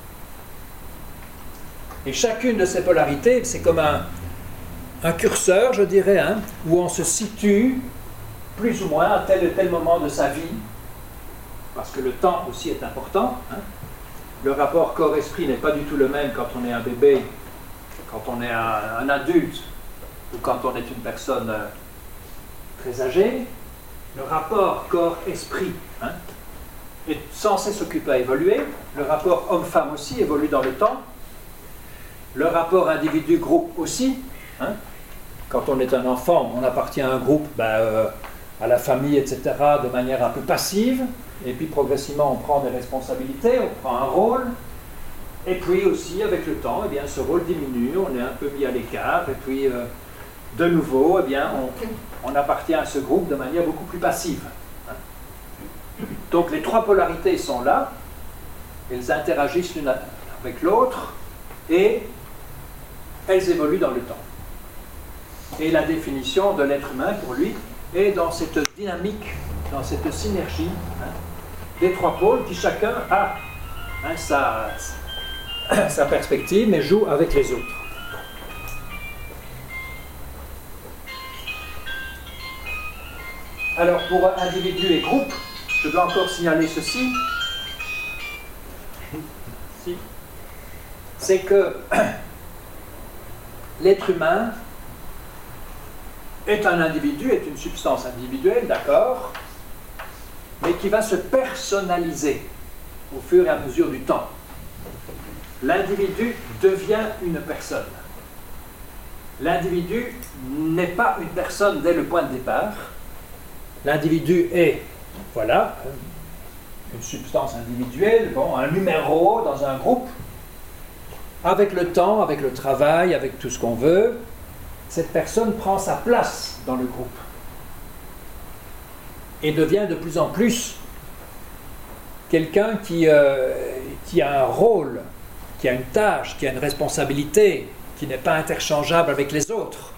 Et chacune de ces polarités, c'est comme un, un curseur, je dirais, hein, où on se situe plus ou moins à tel et tel moment de sa vie, parce que le temps aussi est important. Hein. Le rapport corps-esprit n'est pas du tout le même quand on est un bébé, quand on est un, un adulte, ou quand on est une personne euh, très âgée. Le rapport corps-esprit, hein, est sans cesse occupé à évoluer. Le rapport homme-femme aussi évolue dans le temps. Le rapport individu-groupe aussi. Hein. Quand on est un enfant, on appartient à un groupe, ben, euh, à la famille, et cetera, de manière un peu passive. Et puis progressivement, on prend des responsabilités, on prend un rôle. Et puis aussi, avec le temps, eh bien, ce rôle diminue, on est un peu mis à l'écart. Et puis, euh, de nouveau, eh bien, on, on appartient à ce groupe de manière beaucoup plus passive. Hein. Donc les trois polarités sont là. Elles interagissent l'une avec l'autre. Et elles évoluent dans le temps. Et la définition de l'être humain, pour lui, est dans cette dynamique, dans cette synergie, hein, des trois pôles qui chacun a, hein, sa, sa perspective, mais joue avec les autres. Alors, pour individu et groupe, je dois encore signaler ceci. Si. C'est que l'être humain est un individu, est une substance individuelle, d'accord, mais qui va se personnaliser au fur et à mesure du temps. L'individu devient une personne. L'individu n'est pas une personne dès le point de départ. L'individu est, voilà, une substance individuelle, bon, un numéro dans un groupe. Avec le temps, avec le travail, avec tout ce qu'on veut, cette personne prend sa place dans le groupe et devient de plus en plus quelqu'un qui, euh, qui a un rôle, qui a une tâche, qui a une responsabilité, qui n'est pas interchangeable avec les autres.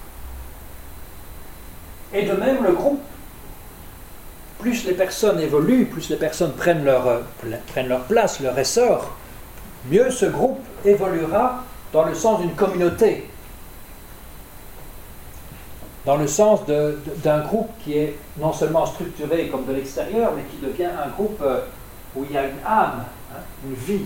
Et de même, le groupe, plus les personnes évoluent, plus les personnes prennent leur, prennent leur place, leur essor, mieux ce groupe évoluera dans le sens d'une communauté, dans le sens de, de, d'un groupe qui est non seulement structuré comme de l'extérieur, mais qui devient un groupe où il y a une âme, hein, une vie.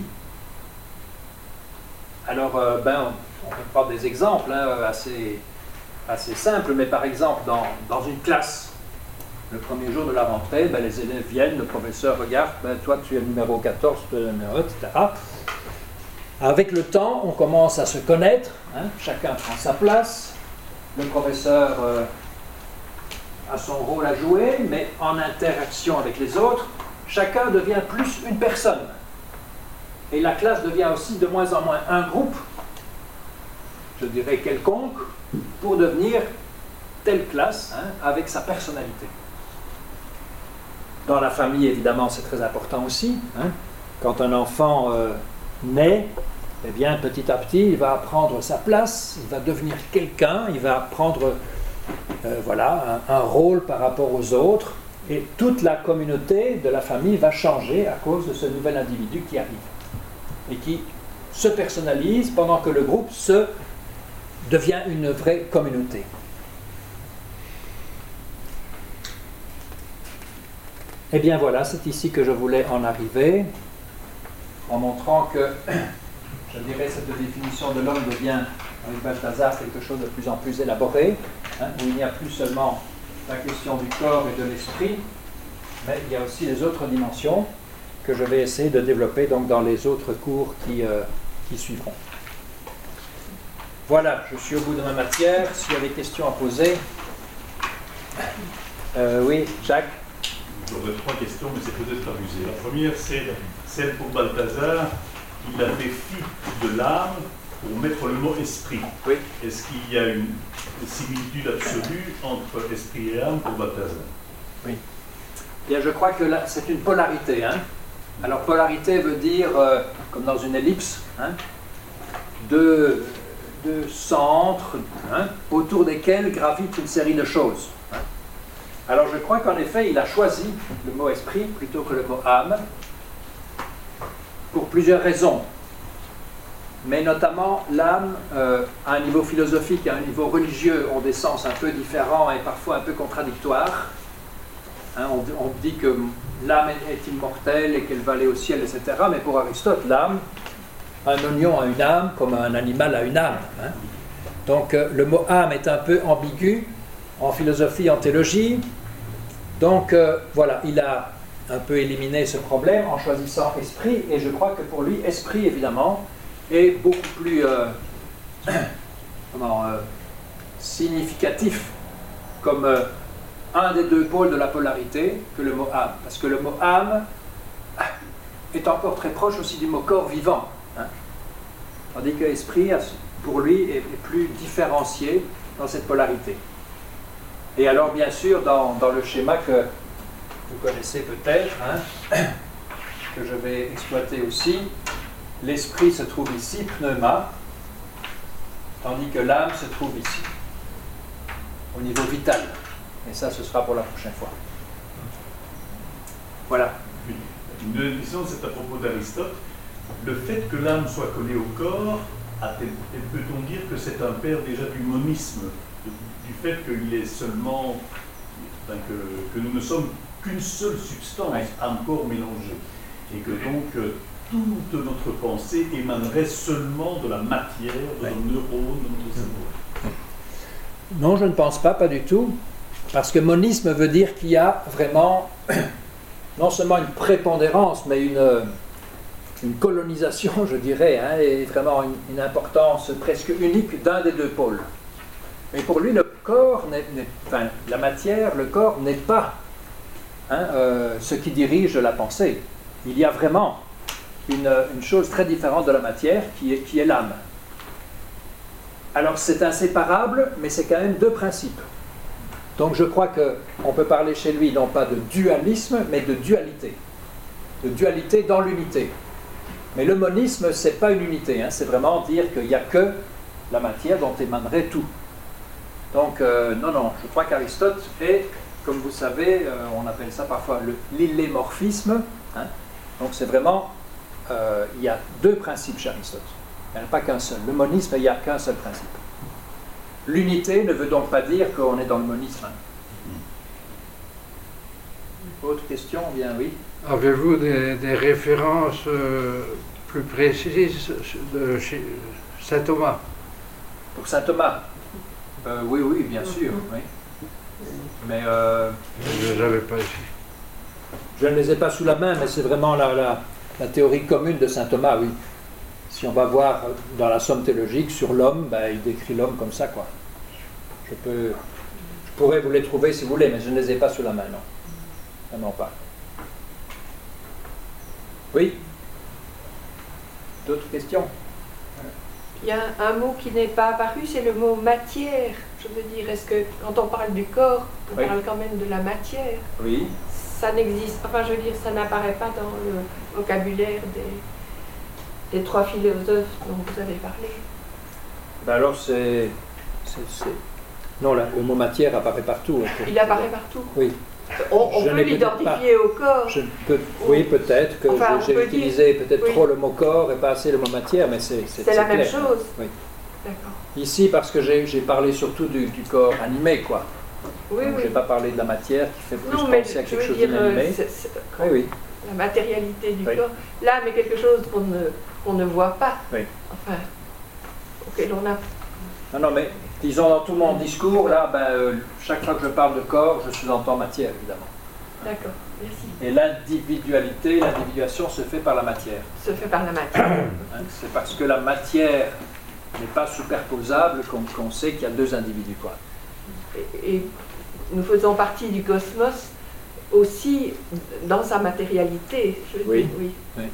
Alors, euh, ben, on, on peut prendre des exemples hein, assez, assez simples, mais par exemple, dans, dans une classe, le premier jour de la rentrée, ben, les élèves viennent, le professeur regarde, ben, toi tu es le numéro quatorze, tu es le numéro un, et cetera. Avec le temps, on commence à se connaître, hein, chacun prend sa place, le professeur euh, a son rôle à jouer, mais en interaction avec les autres, chacun devient plus une personne. Et la classe devient aussi de moins en moins un groupe, je dirais quelconque, pour devenir telle classe, hein, avec sa personnalité. Dans la famille, évidemment, c'est très important aussi. Hein. Quand un enfant euh, naît, eh bien, petit à petit, il va prendre sa place, il va devenir quelqu'un, il va prendre euh, voilà, un, un rôle par rapport aux autres, et toute la communauté de la famille va changer à cause de ce nouvel individu qui arrive, et qui se personnalise pendant que le groupe se devient une vraie communauté. Eh bien voilà, c'est ici que je voulais en arriver, en montrant que, je dirais, cette définition de l'homme devient, avec Balthazar, quelque chose de plus en plus élaboré, hein, où il n'y a plus seulement la question du corps et de l'esprit, mais il y a aussi les autres dimensions que je vais essayer de développer donc, dans les autres cours qui, euh, qui suivront. Voilà, je suis au bout de ma matière. S'il y a des questions à poser. Euh, oui, Jacques? J'aurais trois questions, mais c'est peut-être abusé. La première, c'est celle pour Balthazar. Il a fait fi de l'âme pour mettre le mot esprit. Oui. Est-ce qu'il y a une similitude absolue entre esprit et âme pour Balthazar? Oui. Bien, je crois que là, c'est une polarité. Hein. Alors, polarité veut dire, euh, comme dans une ellipse, hein, deux, deux centres hein, autour desquels gravitent une série de choses. Hein. Alors, je crois qu'en effet, il a choisi le mot esprit plutôt que le mot âme, pour plusieurs raisons. Mais notamment, l'âme, euh, à un niveau philosophique et à un niveau religieux, ont des sens un peu différents et parfois un peu contradictoires. Hein, on, on dit que l'âme est, est immortelle et qu'elle va aller au ciel, et cetera. Mais pour Aristote, l'âme, un oignon a une âme comme un animal a une âme. Hein. Donc, euh, le mot âme est un peu ambigu en philosophie, en théologie. Donc, euh, voilà, il a un peu éliminé ce problème en choisissant esprit, et je crois que pour lui, esprit, évidemment, est beaucoup plus euh, comment, euh, significatif comme euh, un des deux pôles de la polarité que le mot âme. Parce que le mot âme est encore très proche aussi du mot corps vivant. Hein. Tandis que esprit, pour lui, est, est plus différencié dans cette polarité. Et alors, bien sûr, dans, dans le schéma que vous connaissez peut-être, hein, que je vais exploiter aussi, l'esprit se trouve ici, pneuma, tandis que l'âme se trouve ici, au niveau vital. Et ça, ce sera pour la prochaine fois. Voilà. Une deuxième question, c'est à propos d'Aristote. Le fait que l'âme soit collée au corps, peut-on dire que c'est un père déjà du monisme, du fait qu'il est seulement, enfin, que, que nous ne sommes qu'une seule substance, âme corps mélangée, et que donc euh, toute notre pensée émanerait seulement de la matière, de nos neurones, de nos cerveaux? Non, je ne pense pas, pas du tout, parce que monisme veut dire qu'il y a vraiment non seulement une prépondérance, mais une, une colonisation, je dirais, hein, et vraiment une, une importance presque unique d'un des deux pôles. Mais pour lui, le corps, n'est, n'est, enfin, la matière, le corps n'est pas hein, euh, ce qui dirige la pensée. Il y a vraiment une, une chose très différente de la matière qui est, qui est l'âme. Alors c'est inséparable, mais c'est quand même deux principes. Donc je crois qu'on peut parler chez lui non pas de dualisme, mais de dualité. De dualité dans l'unité. Mais le monisme, ce n'est pas une unité, hein, c'est vraiment dire qu'il n'y a que la matière dont émanerait tout. Donc, euh, non, non, je crois qu'Aristote est, comme vous savez, euh, on appelle ça parfois le, l'illémorphisme. Hein. Donc, c'est vraiment, euh, il y a deux principes chez Aristote. Il n'y en a pas qu'un seul. Le monisme, il n'y a qu'un seul principe. L'unité ne veut donc pas dire qu'on est dans le monisme. Hein. Autre question? Bien, oui. Avez-vous des, des références euh, plus précises de chez saint Thomas? Pour saint Thomas? Euh, oui, oui, bien sûr, oui. Mais euh, je ne les avais pas ici. Je ne les ai pas sous la main, mais c'est vraiment la, la, la théorie commune de saint Thomas, oui. si on va voir dans la Somme théologique sur l'homme, ben, il décrit l'homme comme ça, quoi. Je peux, je pourrais vous les trouver si vous voulez, mais je ne les ai pas sous la main, non. Vraiment pas. Oui? D'autres questions? Il y a un mot qui n'est pas apparu, c'est le mot matière. Je veux dire, est-ce que quand on parle du corps, on oui. parle quand même de la matière? Oui. Ça n'existe, enfin je veux dire, ça n'apparaît pas dans le vocabulaire des, des trois philosophes dont vous avez parlé. Ben alors c'est, c'est, c'est... Non, là, le mot matière apparaît partout. Il apparaît partout. Oui. On, on peut l'identifier au corps. Je peux, oui, peut-être que enfin, j'ai utilisé dire, peut-être oui. trop le mot corps et pas assez le mot matière, mais c'est c'est, c'est la clair. même chose. Oui. D'accord. Ici, parce que j'ai, j'ai parlé surtout du, du corps animé, quoi. Oui, Donc, oui. j'ai pas parlé de la matière qui fait plus non, penser à quelque chose d'inanimé. Oui, oui. La matérialité du oui. corps. Là, mais quelque chose qu'on ne, qu'on ne voit pas. Oui. Enfin, auquel on a... Non, non, mais disons dans tout mon discours, là, ben, euh, chaque fois que je parle de corps, je sous-entends matière, évidemment. D'accord, merci. Et l'individualité, l'individuation se fait par la matière. Se fait par la matière. Hein, c'est parce que la matière n'est pas superposable qu'on, qu'on sait qu'il y a deux individus, quoi. Et, et nous faisons partie du cosmos aussi dans sa matérialité, je veux oui. dire. Oui. Oui.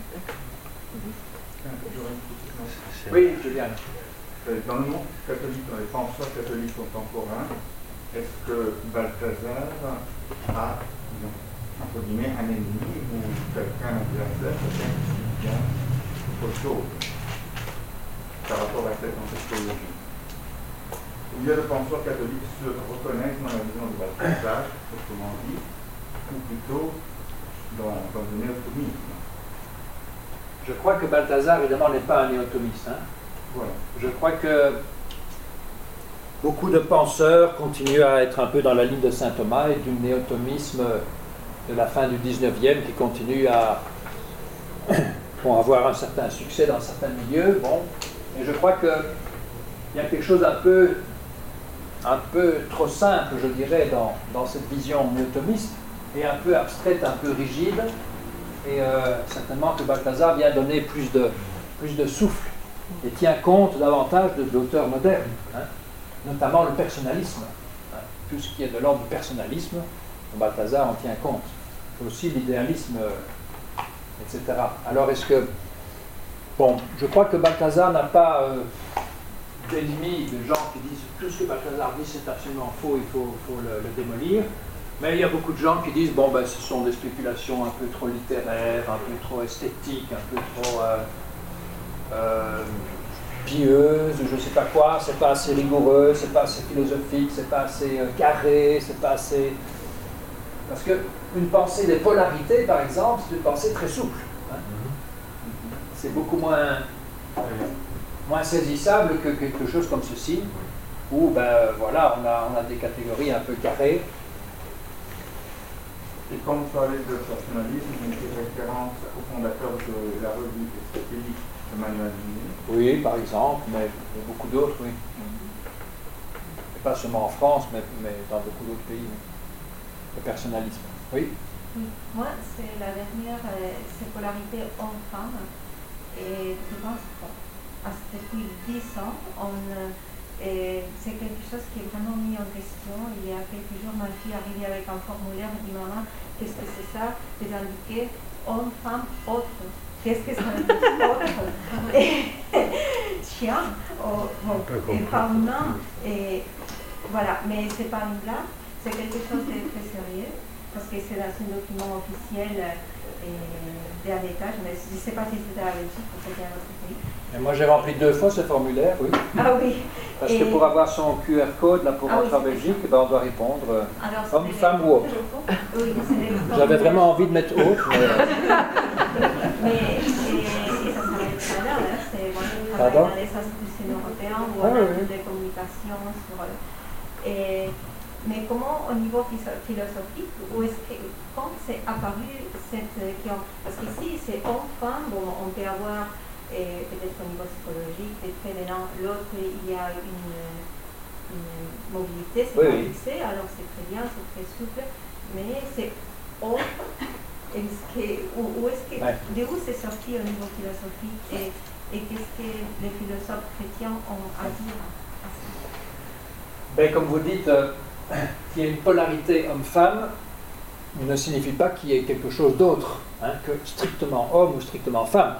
Oui, Julien. Dans le monde catholique, dans les penseurs catholiques contemporains, est-ce que Balthazar a, entre guillemets, un ennemi ou quelqu'un d'adversaire, quelqu'un qui vient autre chose par rapport à cette anthropologie? Il y a le penseur catholique se reconnaît dans la vision de Balthazar, autrement dit, ou plutôt dans, dans le néotomisme. Je crois que Balthazar, évidemment, n'est pas un néotomiste. Hein. Voilà. Je crois que beaucoup de penseurs continuent à être un peu dans la ligne de saint Thomas et du néotomisme de la fin du dix-neuvième qui continue à bon, avoir un certain succès dans certains milieux. Bon. Et je crois qu'il y a quelque chose un peu, un peu trop simple, je dirais, dans, dans cette vision néotomiste, et un peu abstraite, un peu rigide. Et euh, certainement que Balthazar vient donner plus de, plus de souffle et tient compte davantage de l'auteur moderne, hein, notamment le personnalisme. Hein, tout ce qui est de l'ordre du personnalisme, Balthazar en tient compte. Aussi l'idéalisme, euh, et cetera. Alors est-ce que... Bon, je crois que Balthazar n'a pas euh, d'ennemis, de gens qui disent tout ce que Balthazar dit c'est absolument faux, il faut, faut le, le démolir. Mais il y a beaucoup de gens qui disent bon ben ce sont des spéculations un peu trop littéraires, un peu trop esthétiques, un peu trop euh, euh, pieuses, je ne sais pas quoi, c'est pas assez rigoureux, c'est pas assez philosophique, c'est pas assez euh, carré, c'est pas assez... Parce qu'une pensée des polarités, par exemple, c'est une pensée très souple. Hein. C'est beaucoup moins, euh, moins saisissable que quelque chose comme ceci, où ben voilà, on a, on a des catégories un peu carrées. Et quand vous parlez de personnalisme, vous faites référence au fondateur de la revue esthétique, Emmanuel Vinet. Oui, par exemple, mais, mais beaucoup d'autres, oui. Et pas seulement en France, mais, mais dans beaucoup d'autres pays. Oui. Le personnalisme. Oui. Oui. Moi, c'est la dernière, euh, c'est polarité homme-femme. Et je pense que depuis dix ans, on... Euh, Et c'est quelque chose qui est vraiment mis en question. Il y a quelques jours, ma fille est arrivée avec un formulaire et dit maman, qu'est-ce que c'est ça? J'ai indiqué homme, femme, autre. Qu'est-ce que ça veut dire autre? Chien, oh, bon, et pas humain. Et voilà, mais c'est pas une blague, c'est quelque chose de très sérieux parce que c'est dans un document officiel et à l'étage. Mais je ne sais pas si c'était à la Belgique ou c'était à notre pays. Et moi j'ai rempli deux fois ce formulaire, oui. Ah oui. Parce et... que pour avoir son Q R code là, pour ah, rentrer oui, en Belgique, eh ben, on doit répondre euh, Alors, homme, femme ou autre. Oui, j'avais vraiment envie de mettre autre. Mais, mais et, et ça s'arrête pas là, là. C'est moi je travaille dans les institutions européennes où on a toutes les communications sur. Et, mais comment au niveau philosophique, où est-ce que quand c'est apparu cette question? Parce qu'ici c'est homme-femme, bon, on peut avoir et peut-être au niveau psychologique, des traits de l'un, l'autre, il y a une, une mobilité, c'est oui, pas oui. fixé, alors c'est très bien, c'est très souple, mais c'est autre est-ce que, où, où est-ce que, ouais. d'où c'est sorti au niveau philosophique et, et qu'est-ce que les philosophes chrétiens ont à dire à ça? Ben, comme vous dites, euh, qu'il y ait une polarité homme-femme ne signifie pas qu'il y ait quelque chose d'autre hein, que strictement homme ou strictement femme.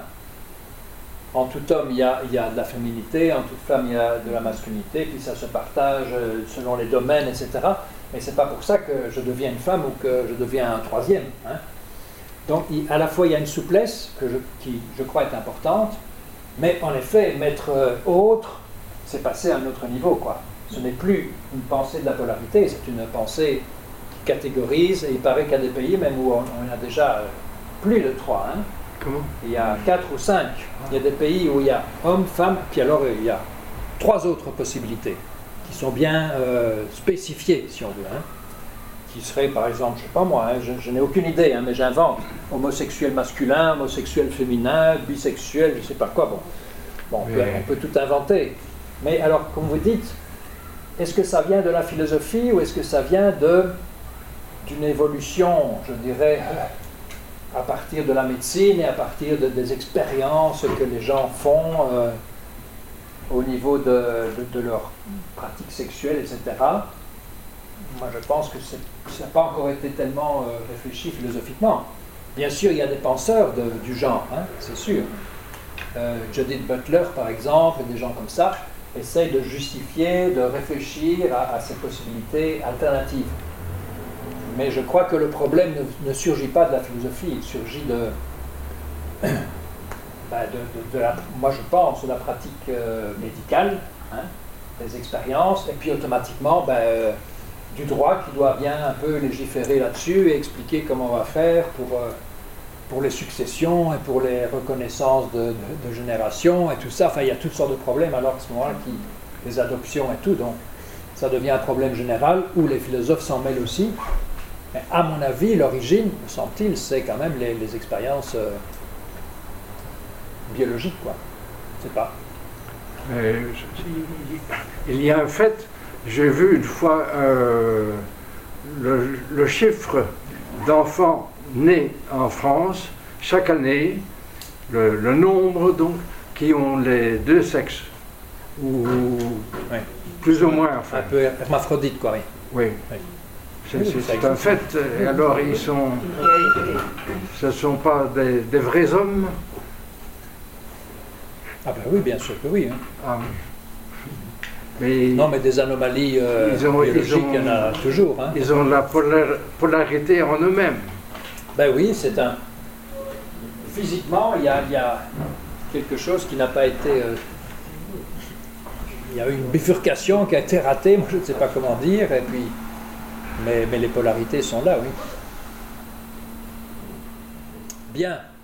En tout homme, il y, a, il y a de la féminité, en toute femme, il y a de la masculinité, puis ça se partage selon les domaines, et cetera. Mais ce n'est pas pour ça que je deviens une femme ou que je deviens un troisième. Hein. Donc, il, à la fois, il y a une souplesse que je, qui, je crois, est importante, mais en effet, mettre euh, autre, c'est passer à un autre niveau, quoi. Ce n'est plus une pensée de la polarité, c'est une pensée qui catégorise, et il paraît qu'il y a des pays même où on, on a déjà euh, plus de trois. Hein. Comment? Il y a quatre ou cinq. Il y a des pays où il y a hommes, femmes, puis alors il y a trois autres possibilités qui sont bien euh, spécifiées, si on veut. Hein. Qui seraient, par exemple, je ne sais pas moi, hein, je, je n'ai aucune idée, hein, mais j'invente. Homosexuel masculin, homosexuel féminin, bisexuel, je ne sais pas quoi. Bon, bon on, peut, on peut tout inventer. Mais alors, comme vous dites, est-ce que ça vient de la philosophie ou est-ce que ça vient de, d'une évolution, je dirais, à partir de la médecine et à partir de, des expériences que les gens font euh, au niveau de, de, de leur pratique sexuelle, et cetera. Moi, je pense que ça n'a pas encore été tellement euh, réfléchi philosophiquement. Bien sûr, il y a des penseurs de, du genre, hein, c'est sûr. Euh, Judith Butler, par exemple, et des gens comme ça, essayent de justifier, de réfléchir à, à ces possibilités alternatives. Mais je crois que le problème ne, ne surgit pas de la philosophie, il surgit de, ben de, de, de la, moi je pense, de la pratique euh, médicale, hein, des expériences, et puis automatiquement ben, euh, du droit qui doit bien un peu légiférer là-dessus et expliquer comment on va faire pour, euh, pour les successions et pour les reconnaissances de, de, de génération et tout ça. Enfin, il y a toutes sortes de problèmes alors à ce moment-là, qui, les adoptions et tout, donc ça devient un problème général où les philosophes s'en mêlent aussi. Mais à mon avis, l'origine, me semble-t-il, c'est quand même les, les expériences euh, biologiques, quoi. Je ne sais pas. Euh, il y a un fait, j'ai vu une fois euh, le, le chiffre d'enfants nés en France, chaque année, le, le nombre donc qui ont les deux sexes, ou oui. Plus ou moins, enfin. Un peu hermaphrodite, quoi, oui. Oui. Oui. C'est, c'est, c'est un fait. Et alors, ils sont. Ce ne sont pas des, des vrais hommes? Ah, ben oui, bien sûr que oui. Hein. Ah. Mais non, mais des anomalies euh, ils ont, biologiques, ils ont, il y en a toujours. Hein. Ils ont la polar, polarité en eux-mêmes. Ben oui, c'est un. Physiquement, il y a, il y a quelque chose qui n'a pas été. Euh... Il y a eu une bifurcation qui a été ratée, moi je ne sais pas comment dire, et puis. Mais, mais les polarités sont là, oui. Bien.